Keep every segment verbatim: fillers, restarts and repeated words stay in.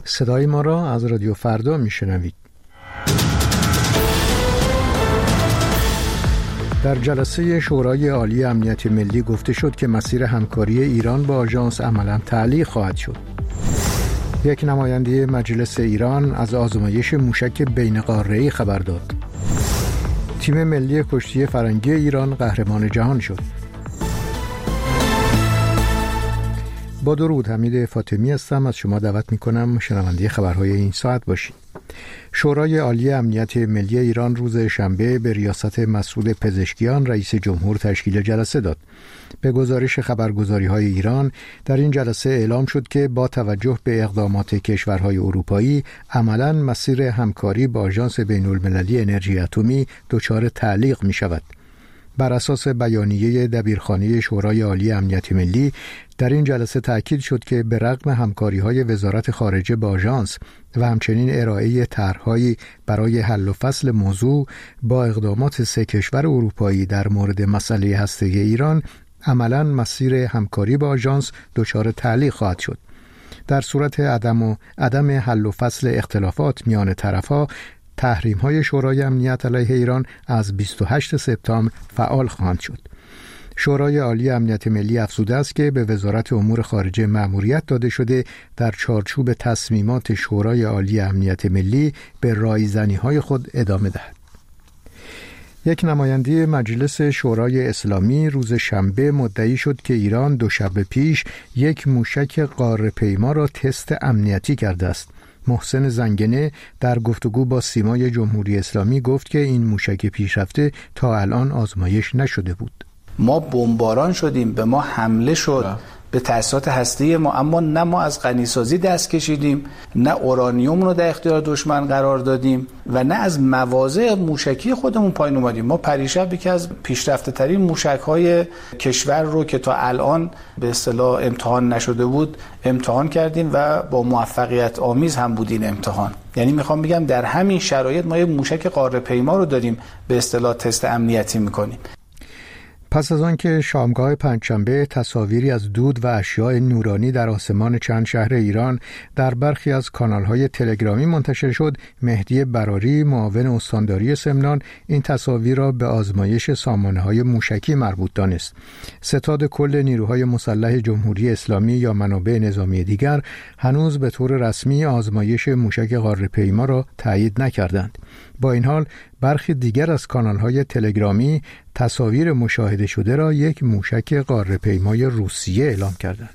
صدای ما را از رادیو فردا میشنوید. در جلسه شورای عالی امنیت ملی گفته شد که مسیر همکاری ایران با آژانس عملاً تعلیق خواهد شد. یک نماینده مجلس ایران از آزمایش موشک بین قاره‌ای خبر داد. تیم ملی کشتی فرنگی ایران قهرمان جهان شد. با درود، حمید فاطمی هستم. از شما دعوت می‌کنم شنونده خبرهای این ساعت باشید. شورای عالی امنیت ملی ایران روز شنبه به ریاست مسعود پزشکیان رئیس جمهور تشکیل جلسه داد. به گزارش خبرگزاری‌های ایران در این جلسه اعلام شد که با توجه به اقدامات کشورهای اروپایی عملاً مسیر همکاری با آژانس بین‌المللی انرژی اتمی دچار تعلیق می‌شود. بر اساس بیانیه دبیرخانه شورای عالی امنیت ملی در این جلسه تأکید شد که به رغم همکاری‌های وزارت خارجه با آژانس و همچنین ارائه طرح‌هایی برای حل و فصل موضوع با اقدامات سه کشور اروپایی در مورد مسئله هسته‌ای ایران، عملاً مسیر همکاری با آژانس دچار تعلیق خواهد شد. در صورت عدم و عدم حل و فصل اختلافات میان طرف‌ها، تحریم‌های شورای امنیت علیه ایران از بیست و هشتم سپتامبر فعال خواهند شد. شورای عالی امنیت ملی افزوده است که به وزارت امور خارجه مأموریت داده شده در چارچوب تصمیمات شورای عالی امنیت ملی به رایزنی‌های خود ادامه دهد. یک نماینده مجلس شورای اسلامی روز شنبه مدعی شد که ایران دو شب پیش یک موشک قاره‌پیما را تست امنیتی کرده است. محسن زنگنه در گفتگو با سیمای جمهوری اسلامی گفت که این موشک پیشرفته تا الان آزمایش نشده بود. ما بمباران شدیم، به ما حمله شد با. به تأسیسات هسته‌ای ما، اما نه ما از غنیسازی دست کشیدیم، نه اورانیوم رو در اختیار دشمن قرار دادیم و نه از مواضع موشکی خودمون پایین اومدیم. ما پریشب یکی از پیشرفته ترین موشک‌های کشور رو که تا الان به اصطلاح امتحان نشده بود امتحان کردیم و با موفقیت آمیز هم بود این امتحان. یعنی میخوام بگم در همین شرایط ما یک موشک قاره‌پیما رو داریم به اصطلاح تست امنیتی میکنیم. پس از آنکه شامگاه پنجشنبه تصاویری از دود و اشیاء نورانی در آسمان چند شهر ایران در برخی از کانال‌های تلگرامی منتشر شد، مهدی براری معاون استانداری سمنان این تصاویر را به آزمایش سامانه‌های موشکی مربوط دانست. ستاد کل نیروهای مسلح جمهوری اسلامی یا منابع نظامی دیگر هنوز به طور رسمی آزمایش موشک قاره‌پیما را تایید نکردند. با این حال برخی دیگر از کانال‌های تلگرامی تصاویر مشاهده شده را یک موشک قاره‌پیمای روسیه اعلام کردند.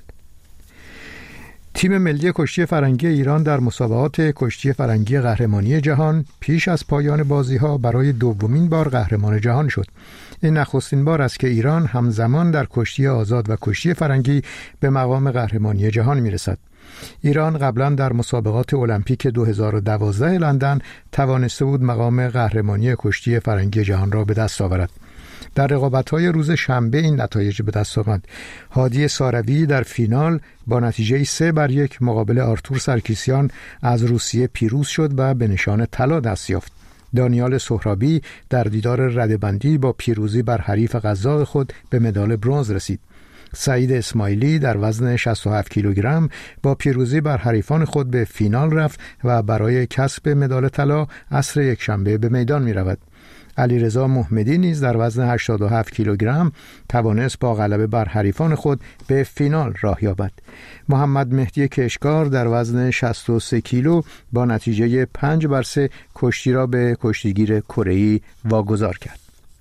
تیم ملی کشتی فرنگی ایران در مسابقات کشتی فرنگی قهرمانی جهان پیش از پایان بازی‌ها برای دومین بار قهرمان جهان شد. این نخستین بار است که ایران همزمان در کشتی آزاد و کشتی فرنگی به مقام قهرمانی جهان می‌رسد. ایران قبلا در مسابقات المپیک دو هزار و دوازده لندن توانسته بود مقام قهرمانی کشتی فرنگی جهان را به دست آورد. در رقابت‌های روز شنبه این نتایج به دست آمد. هادی ساروی در فینال با نتیجه سه بر یک مقابل آرتور سرکیسیان از روسیه پیروز شد و به نشان طلا دست یافت. دانیال سهرابی در دیدار رده‌بندی با پیروزی بر حریف قزاق خود به مدال برنز رسید. سعید اسماعیلی در وزن شصت و هفت کیلوگرم با پیروزی بر حریفان خود به فینال رفت و برای کسب مدال طلا عصر یکشنبه به میدان می رود. علیرضا محمدی نیز در وزن هشتاد و هفت کیلوگرم توانست با غلبه بر حریفان خود به فینال راه یابد. محمد مهدی کشکار در وزن شصت و سه کیلو با نتیجه پنج بر سه کشتی را به کشتیگیر کره‌ای واگذار کرد.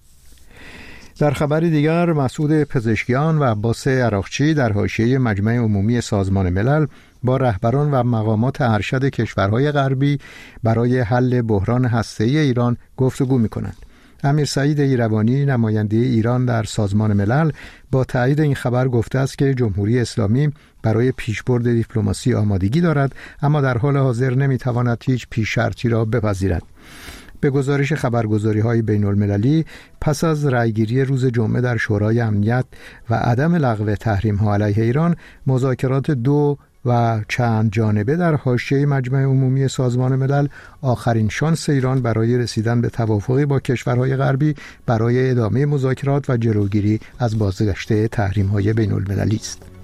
در خبر دیگر، مسعود پزشکیان و عباس عراقچی در حاشیه مجمع عمومی سازمان ملل با رهبران و مقامات ارشد کشورهای غربی برای حل بحران هسته‌ای ایران گفتگو می‌کنند. امیر سعید ایروانی نماینده ایران در سازمان ملل با تایید این خبر گفته است که جمهوری اسلامی برای پیشبرد دیپلماسی آمادگی دارد، اما در حال حاضر نمی‌تواند هیچ پیش شرطی را بپذیرد. به گزارش خبرگزاری‌های بین‌المللی، پس از رأیگیری روز جمعه در شورای امنیت و عدم لغو تحریم‌ها علیه ایران، مذاکرات دو و چند جانبه در حاشیه مجمع عمومی سازمان ملل آخرین شانس ایران برای رسیدن به توافقی با کشورهای غربی برای ادامه مذاکرات و جلوگیری از بازگشت تحریم‌های بین‌المللی است.